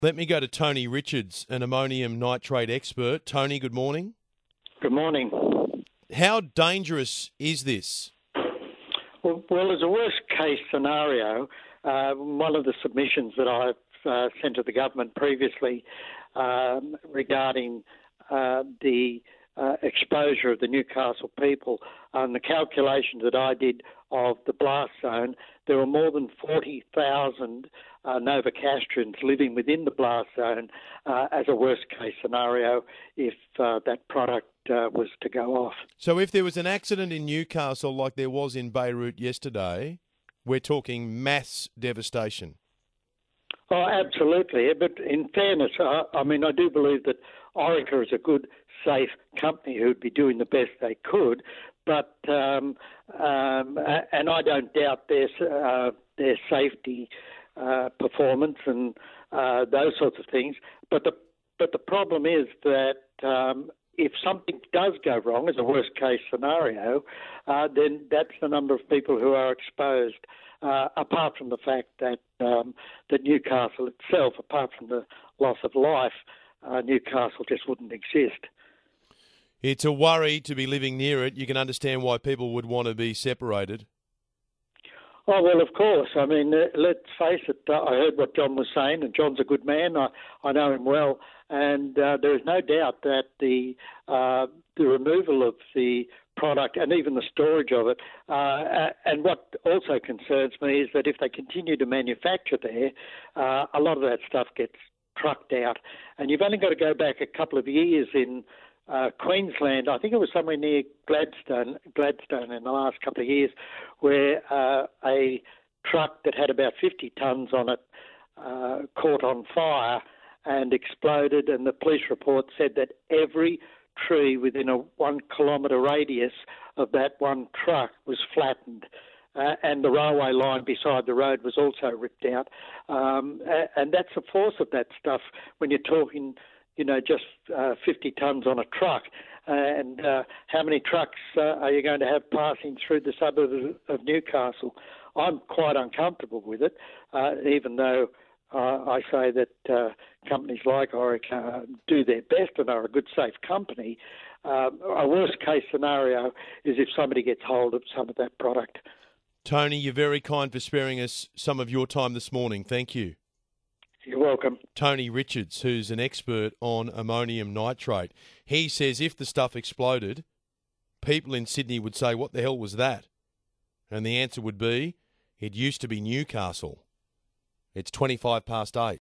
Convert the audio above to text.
Let me go to Tony Richards, an ammonium nitrate expert. Tony, good morning. Good morning. How dangerous is this? Well, as a worst-case scenario, one of the submissions that I've sent to the government previously regarding the exposure of the Newcastle people and the calculations that I did of the blast zone, there were more than 40,000 Novocastrians living within the blast zone as a worst-case scenario if that product was to go off. So if there was an accident in Newcastle like there was in Beirut yesterday, we're talking mass devastation. Oh, absolutely. But in fairness, I do believe that Orica is a good, safe company who'd be doing the best they could. But and I don't doubt their safety performance and those sorts of things. But the problem is that if something does go wrong, as a worst-case scenario, then that's the number of people who are exposed. Apart from the fact that that Newcastle itself, apart from the loss of life, Newcastle just wouldn't exist. It's a worry to be living near it. You can understand why people would want to be separated. Oh, well, of course. I mean, let's face it, I heard what John was saying, and John's a good man. I know him well, and there is no doubt that the removal of the product and even the storage of it, and what also concerns me is that if they continue to manufacture there, a lot of that stuff gets trucked out. And you've only got to go back a couple of years in Queensland, I think it was somewhere near Gladstone in the last couple of years, where a truck that had about 50 tonnes on it caught on fire and exploded, and the police report said that every tree within a 1 kilometre radius of that one truck was flattened. And the railway line beside the road was also ripped out. And that's the force of that stuff when you're talking, just 50 tonnes on a truck. And how many trucks are you going to have passing through the suburb of Newcastle? I'm quite uncomfortable with it, even though I say that companies like Orica do their best and are a good, safe company. A worst-case scenario is if somebody gets hold of some of that product. Tony, you're very kind for sparing us some of your time this morning. Thank you. You're welcome. Tony Richards, who's an expert on ammonium nitrate. He says if the stuff exploded, people in Sydney would say, what the hell was that? And the answer would be, it used to be Newcastle. It's 8:25.